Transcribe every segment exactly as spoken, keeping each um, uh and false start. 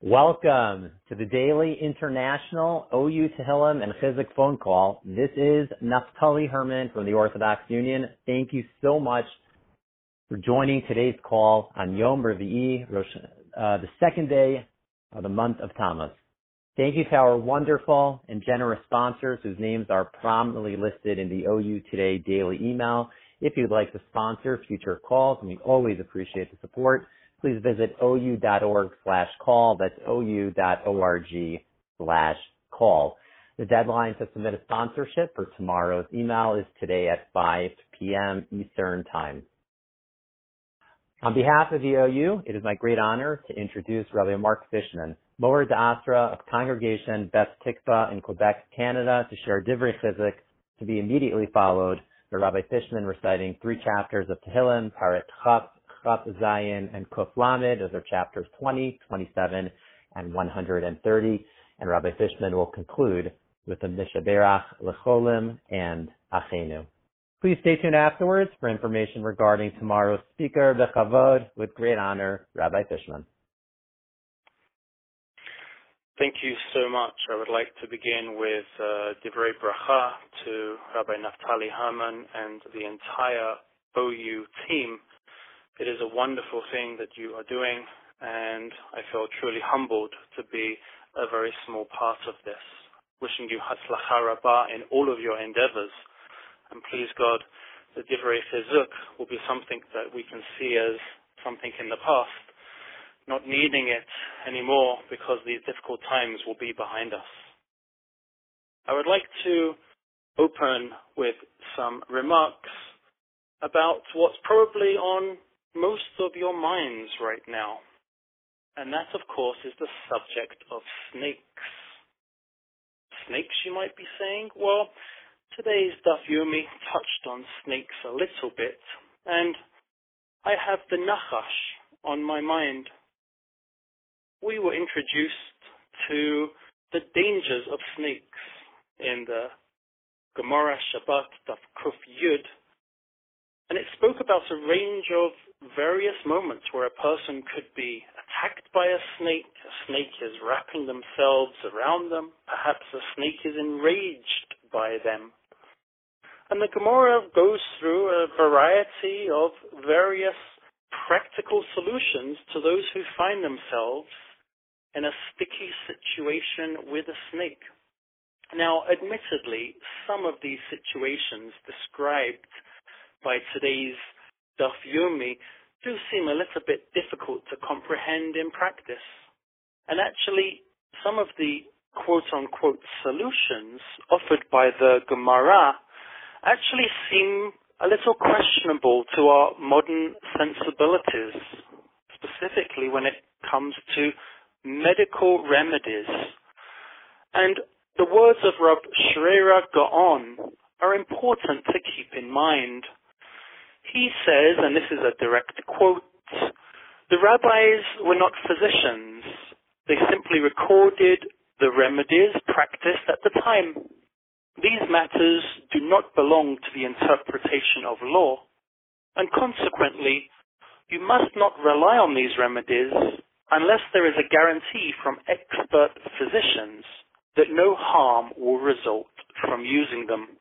Welcome to the daily international O U Tehillim and Chizuk phone call. This is Naftali Herman from the Orthodox Union. Thank you so much for joining today's call on Yom Revi'i, Rosh, uh, the second day of the month of Tammuz. Thank you to our wonderful and generous sponsors whose names are prominently listed in the O U Today daily email. If you'd like to sponsor future calls, and we always appreciate the support, please visit ou.org slash call. That's ou.org slash call. The deadline to submit a sponsorship for tomorrow's email is today at five p.m. Eastern Time. On behalf of the O U, it is my great honor to introduce Rabbi Mark Fishman, Moher D'Asra of Congregation Beth Tikva in Quebec, Canada, to share Divrei Chizuk, to be immediately followed by Rabbi Fishman reciting three chapters of Tehillim, Paret Chaf, Chaf Zayin, and Kuf Lamed. Those are chapters twenty, twenty-seven, and one hundred thirty. And Rabbi Fishman will conclude with the Mishaberach, Lecholim, and Achenu. Please stay tuned afterwards for information regarding tomorrow's speaker, B'Chavod. With great honor, Rabbi Fishman. Thank you so much. I would like to begin with uh, Divrei Bracha to Rabbi Naftali Herman and the entire O U team. It is a wonderful thing that you are doing, and I feel truly humbled to be a very small part of this. Wishing you Hatzlacha Rabbah in all of your endeavors. And please God, the Divrei Chizuk will be something that we can see as something in the past, not needing it anymore because these difficult times will be behind us. I would like to open with some remarks about what's probably on most of your minds right now. And that, of course, is the subject of snakes. Snakes, you might be saying? Well, today's Daf Yomi touched on snakes a little bit, and I have the Nachash on my mind. We were introduced to the dangers of snakes in the Gemara Shabbat Daf Kuf Yud, and it spoke about a range of various moments where a person could be attacked by a snake, a snake is wrapping themselves around them, perhaps a snake is enraged by them. And the Gemara goes through a variety of various practical solutions to those who find themselves in a sticky situation with a snake. Now, admittedly, some of these situations described by today's Daf Yomi do seem a little bit difficult to comprehend in practice. And actually, some of the quote-unquote solutions offered by the Gemara actually seem a little questionable to our modern sensibilities, specifically when it comes to medical remedies. And the words of Rav Shrera Gaon are important to keep in mind. He says, and this is a direct quote, the rabbis were not physicians. They simply recorded the remedies practiced at the time. These matters do not belong to the interpretation of law, and consequently, you must not rely on these remedies unless there is a guarantee from expert physicians that no harm will result from using them.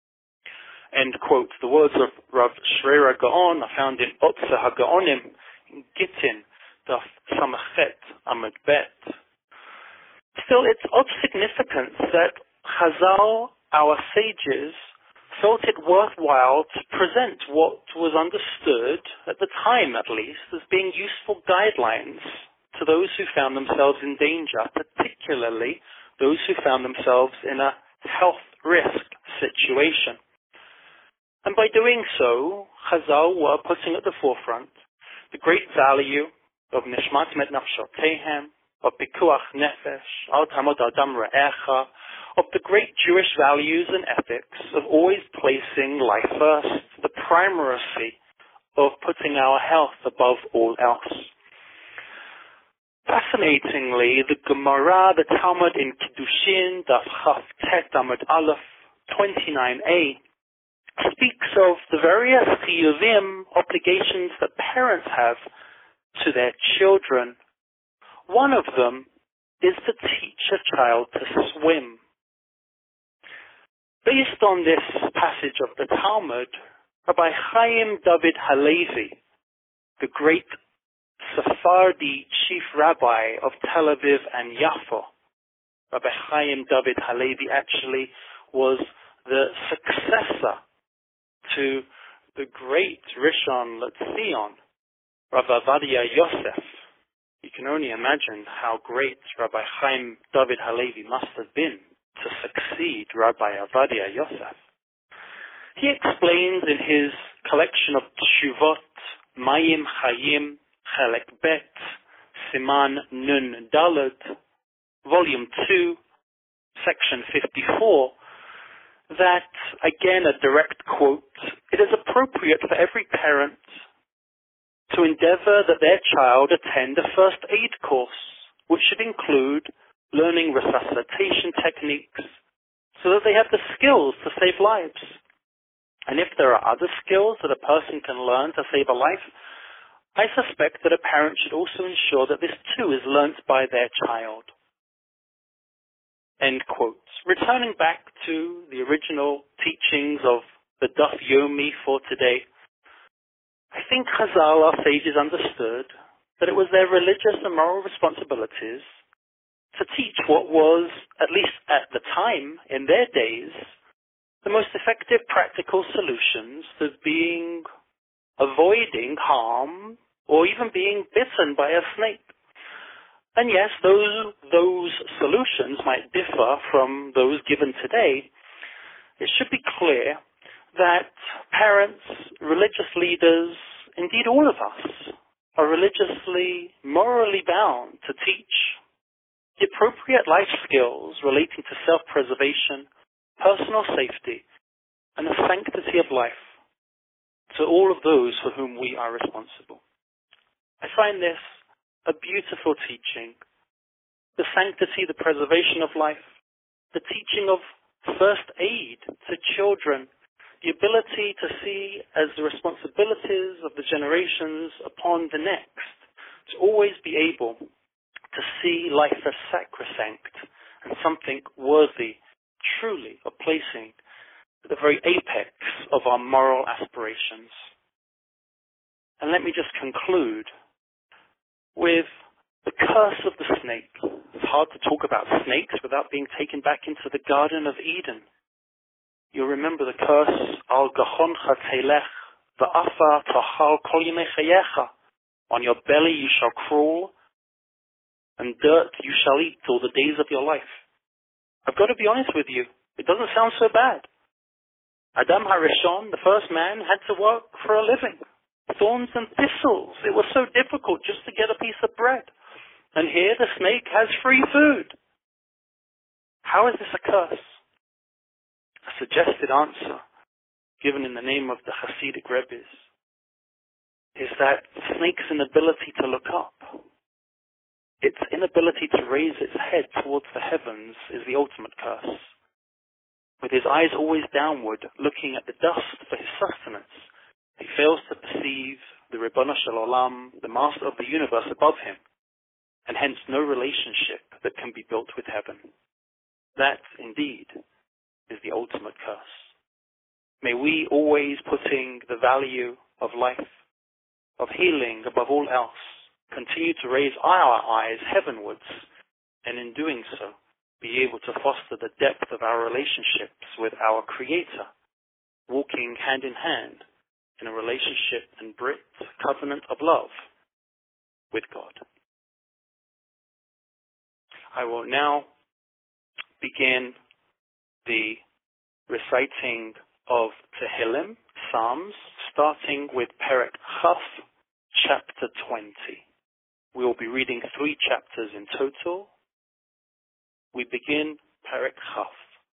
End quote. The words of Rav Shrera Gaon are found in Otze HaGaonim, in Gittin, Daf Samachet Amud Bet. Still, it's of significance that Chazal, our sages, felt it worthwhile to present what was understood, at the time at least, as being useful guidelines to those who found themselves in danger, particularly those who found themselves in a health risk situation. And by doing so, Chazal were putting at the forefront the great value of Nishmat Met Nafshotehem, of Pikuach Nefesh, Al Tamod Adam Re'echa, of the great Jewish values and ethics of always placing life first, the primacy of putting our health above all else. Fascinatingly, the Gemara, the Talmud in Kiddushin, Daf Chaf Tet Amud Aleph twenty-nine a, speaks of the various chiyuvim, obligations that parents have to their children. One of them is to teach a child to swim. Based on this passage of the Talmud, Rabbi Chaim David Halevi, the great Sephardi chief rabbi of Tel Aviv and Yafo, Rabbi Chaim David Halevi actually was the successor to the great Rishon LeZion, Rav Avadia Yosef. You can only imagine how great Rabbi Chaim David Halevi must have been to succeed Rabbi Avadia Yosef. He explains in his collection of Tshuvot, Mayim Chayim, Chelek Bet, Siman Nun Daled, Volume two, Section fifty-four, that, again a direct quote, it is appropriate for every parent to endeavor that their child attend a first aid course, which should include learning resuscitation techniques so that they have the skills to save lives. And if there are other skills that a person can learn to save a life, I suspect that a parent should also ensure that this too is learnt by their child. End quote. Returning back to the original teachings of the Daf Yomi for today, I think Chazal, our sages, understood that it was their religious and moral responsibilities to teach what was, at least at the time, in their days, the most effective practical solutions to being, avoiding harm, or even being bitten by a snake. And yes, those, those solutions might differ from those given today. It should be clear that parents, religious leaders, indeed all of us, are religiously, morally bound to teach the appropriate life skills relating to self-preservation, personal safety, and the sanctity of life to all of those for whom we are responsible. I find this a beautiful teaching. The sanctity, the preservation of life, the teaching of first aid to children, the ability to see as the responsibilities of the generations upon the next, to always be able to see life as sacrosanct and something worthy, truly, of placing at the very apex of our moral aspirations. And let me just conclude with the curse of the snake. It's hard to talk about snakes without being taken back into the Garden of Eden. You'll remember the curse, Al Gachoncha Telech, Va'afa Tachal Kol Yemei Chayecha. On your belly you shall crawl, and dirt you shall eat all the days of your life. I've got to be honest with you, it doesn't sound so bad. Adam HaRishon, the first man, had to work for a living. Thorns and thistles. It was so difficult just to get a piece of bread. And here the snake has free food. How is this a curse? A suggested answer, given in the name of the Hasidic Rebbes, is that the snake's inability to look up, its inability to raise its head towards the heavens, is the ultimate curse. With his eyes always downward, looking at the dust for his sustenance, he fails to perceive the Ribbono Shel Olam, the master of the universe above him, and hence no relationship that can be built with heaven. That, indeed, is the ultimate curse. May we always, putting the value of life, of healing above all else, continue to raise our eyes heavenwards, and in doing so, be able to foster the depth of our relationships with our Creator, walking hand in hand in a relationship and Brit covenant of love with God. I will now begin the reciting of Tehillim, Psalms, starting with Perek Chaf, chapter twenty. We will be reading three chapters in total. We begin Perek Chaf.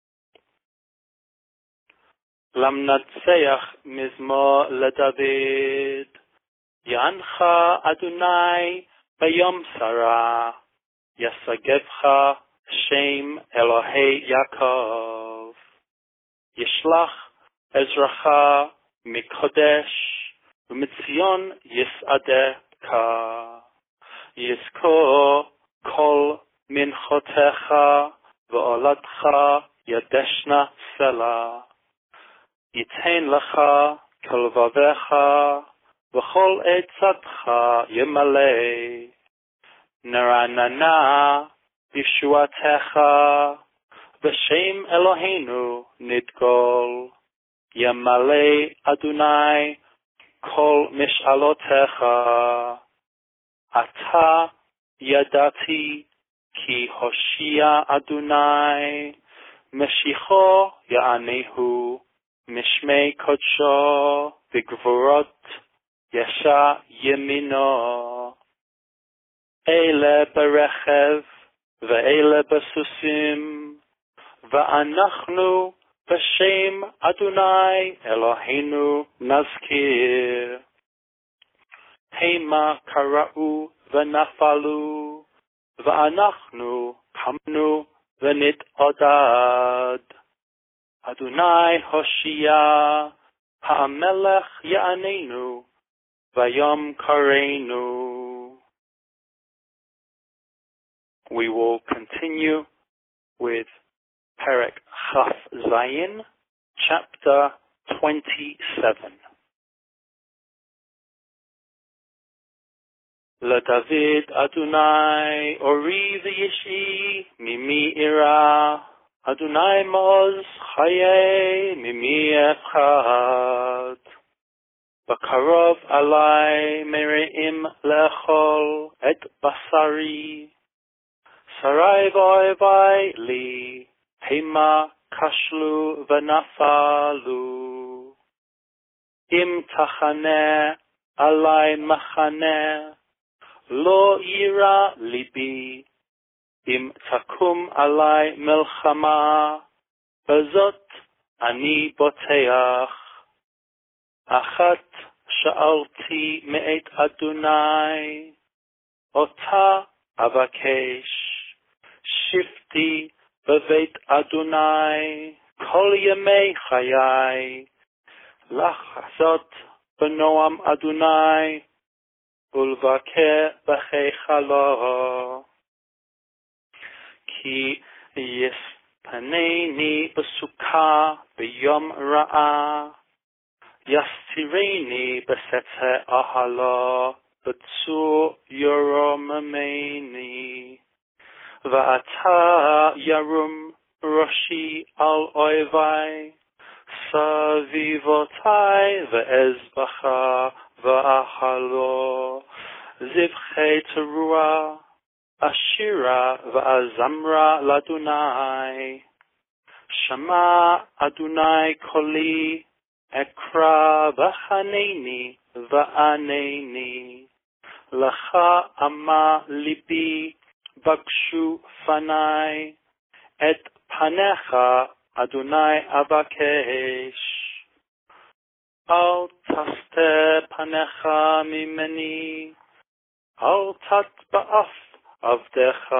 Lamnatseach mizmor leDavid, Yancha Adonai bayom sarah, Yasagevcha Shem Elohei Yaakov, Yishlach Ezracha Mikodesh, Umitzion Yisadeka, Yizko מנחותיך ועולתך ידשנה סלע. ייתן לך כל לבבך וכל עצתך ימלא. נרננה ישועתך בשם אלוהינו נדגול. ימלא אדוני כל משאלותיך. אתה ידעתי כי הושיע אדוני, משיחו יענהו, משמי קודשו בגבורות ישע ימינו. אלה ברכב ואלה בסוסים, ואנחנו בשם אדוני אלוהינו נזכיר. המה קראו ונפלו, ואנחנו קמנו ונתעודד. אדוני הושיע, המלך יעננו, ויום קראנו. We will continue with Perek Chaf Zayin, chapter twenty-seven. לדוד אדוני אורי וישעי ממי אירא, אדוני מעוז חיי ממי אפחד. בקרוב עלי מרעים לאכול את בשרי, שרי ואויבי לי המה כשלו ונפלו. אם תחנה עלי מחנה לא יירא ליבי, אם תקום עלי מלחמה בזאת אני בוטח. אחת שאלתי מאת אדוני, אותה אבקש, שבתי בבית אדוני כל ימי חיי, לחזות בנועם אדוני ולבקר בהיכלו. כי יספנני בסוכה ביום רעה, יסתירני בסתר אהלו, בצור ירוממני. ואתה ירום ראשי על אויבי, סביבותי ואזבח ואכלו. זבחי תרועה, אשירה ואזמרה לאדוני. שמע אדוני קולי, אקרא בחנני וענני. לך אמה ליבי, בקשו פני, את פניך אדוני אבקש. אל תסתר פניך ממני, אל תטבעף עבדך.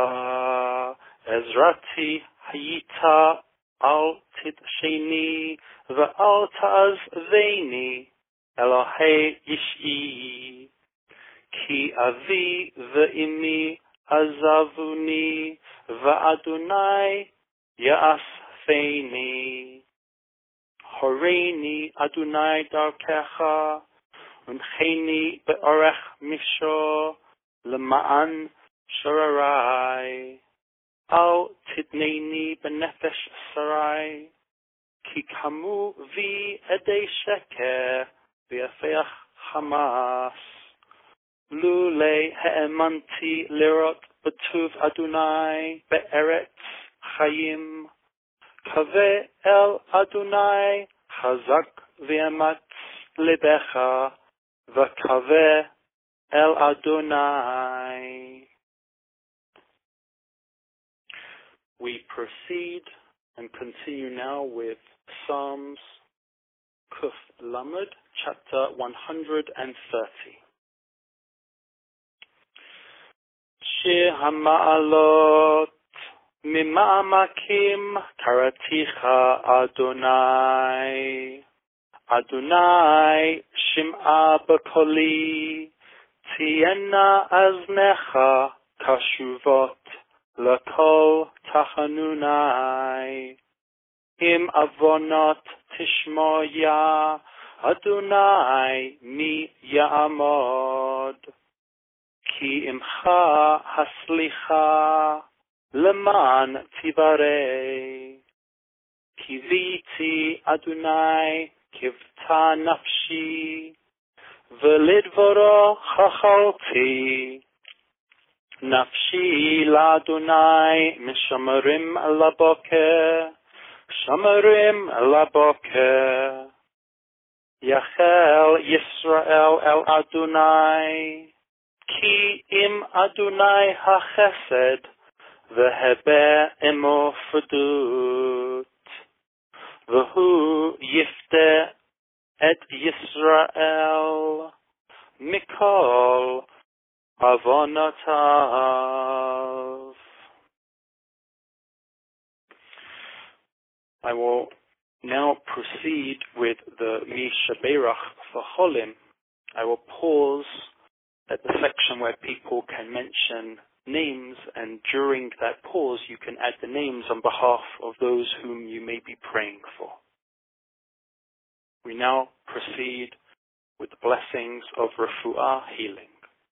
עזרתי היית, אל תדשני ואל תעזבני, אלוהי ישעי. כי אבי ואמי עזבוני, ואדוני יאספני. הורני אדוני דרכך, ונחני באורך מישור, למען שררי. אל תתנני בנפש שרי, כי קמו בי עדי שקר ויפח חמאס. לולי האמנתי לראות בטוב אדוני בארץ חיים, קווה אל אדוני חזק ואמץ לבך, וקווה אל אדוני. We proceed and continue now with Psalms Kuf Lamed, chapter one hundred thirty. שיר המעלות ממעמקים קראתיך אדוני. אדוני שמעה בקולי, תהיינה אזניך קשובות L'kol tachanunai. Im avonot tishmoya. Adonai mi ya'amod. Ki imcha haslicha. Leman tibarei. Kiviti Adonai kivta nafshi. Velidvoro chachalti. Nafshi l'Adonai mishomerim laboker. Shomerim laboker. Yachel Yisrael el Adonai. Ki im Adonai hachesed. Vehebe imo fedut. Vehu yifte et Yisrael. Mikol avonotav. I will now proceed with the Mishaberach for Cholim. I will pause at the section where people can mention names, and during that pause you can add the names on behalf of those whom you may be praying for. We now proceed with the blessings of Refuah healing.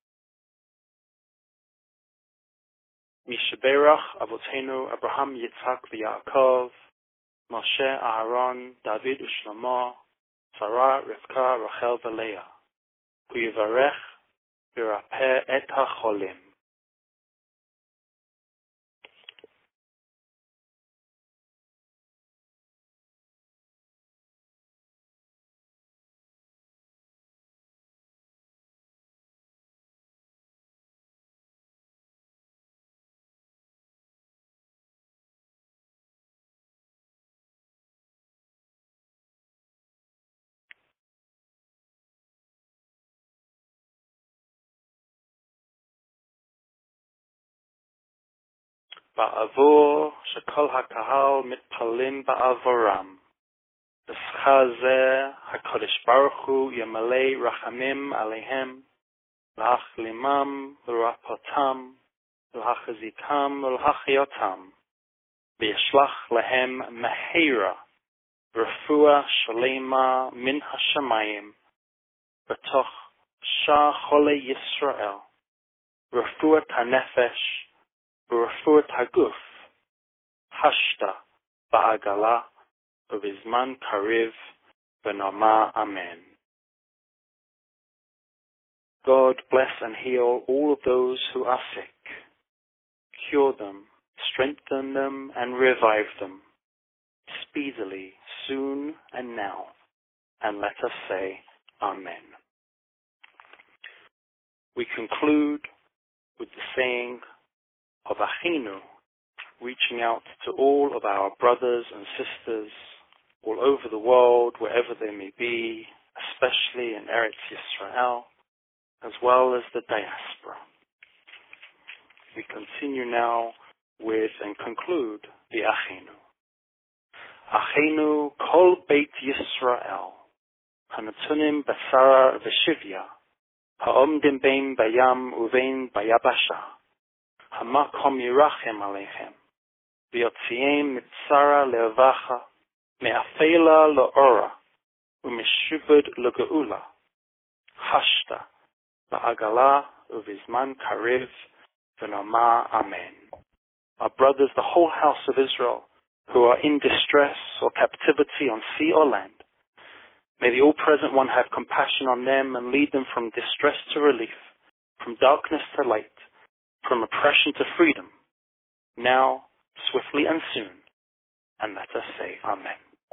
Mishaberach Avotenu Abraham Yitzhak v'Yaakov Moshe Aaron David Ushlomo Sarah Rivka Rachel v'Leah Hu Yivarech v'Yirapeh et HaCholim. Ba'avur shekol hakahal mitpalim ba'avoram. B'scha HaKadosh Baruch Hu yamalei rachamim aleihem, l'achlimam, l'rapotam, l'hachazitam, l'hachyotam, v'yishlach lehem mehera, refuah shalema min hashamayim, b'toch shah chole Yisrael, refuah hanefesh, v'refuah haguf, hashta ba'agala, v'bizman kariv, v'nama amen. God bless and heal all of those who are sick. Cure them, strengthen them, and revive them speedily, soon and now. And let us say Amen. We conclude with the saying of Achinu, reaching out to all of our brothers and sisters all over the world, wherever they may be, especially in Eretz Yisrael, as well as the diaspora. We continue now with and conclude the Achinu. Achinu kol beit Yisrael, hanatunim basara v'shivya, ha'omdim bein bayam uvein bayabasha, hamakom yirachem aleichem, v'yotziem mitzara le'avacha, me'afela le'ora, u'meshubed le'geula, hashta, ba'agala uvizman kariv, v'nama amen. Our brothers, the whole house of Israel, who are in distress or captivity on sea or land, may the All-Present One have compassion on them and lead them from distress to relief, from darkness to light, from oppression to freedom, now, swiftly and soon. And let us say Amen.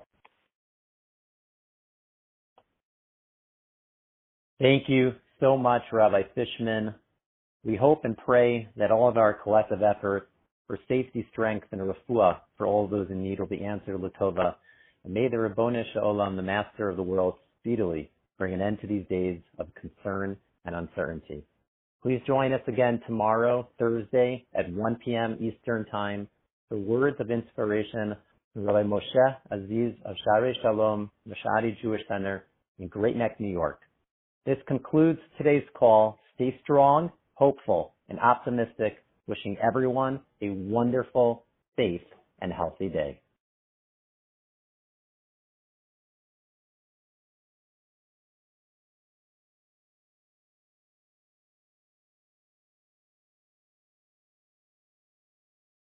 Thank you so much, Rabbi Fishman. We hope and pray that all of our collective efforts for safety, strength, and refuah for all of those in need will be answered l'tova. And may the Ribono Shel Olam, the Master of the world, speedily bring an end to these days of concern and uncertainty. Please join us again tomorrow, Thursday, at one p.m. Eastern Time, for words of inspiration from Rabbi Moshe Aziz of Sharei Shalom, Mashadi Jewish Center in Great Neck, New York. This concludes today's call. Stay strong, hopeful, and optimistic Wishing everyone a wonderful, safe, and healthy day.